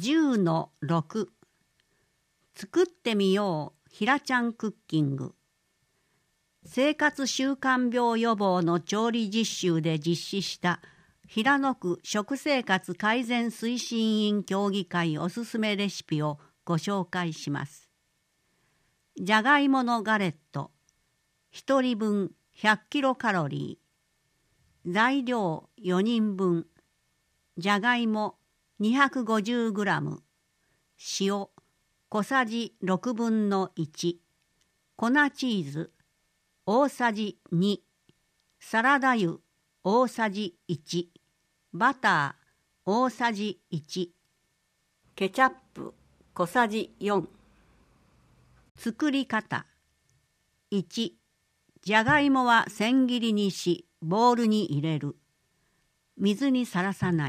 10-6 作ってみようひらちゃんクッキング。生活習慣病予防の調理実習で実施した平野区食生活改善推進委員協議会おすすめレシピをご紹介します。じゃがいものガレット1人分100キロカロリー。材料4人分。じゃがいも250グラム。塩小さじ6分の1。粉チーズ大さじ2。サラダ油大さじ1。バター大さじ1。ケチャップ小さじ4。作り方。1、じゃがいもは千切りにし、ボウルに入れる。水にさらさない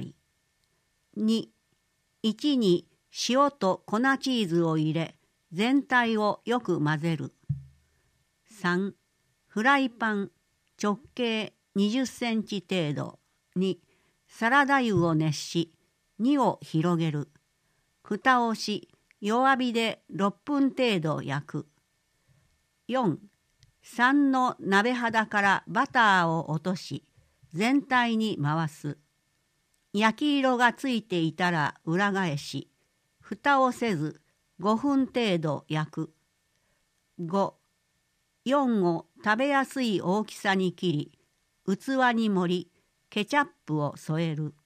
。2、1に塩と粉チーズを入れ、全体をよく混ぜる。3、フライパン直径20センチ程度にサラダ油を熱し、2を広げる。蓋をし、弱火で6分程度焼く。4、3の鍋肌からバターを落とし、全体に回す。焼き色がついていたら裏返し、蓋をせず5分程度焼く。5、4を食べやすい大きさに切り、器に盛り、ケチャップを添える。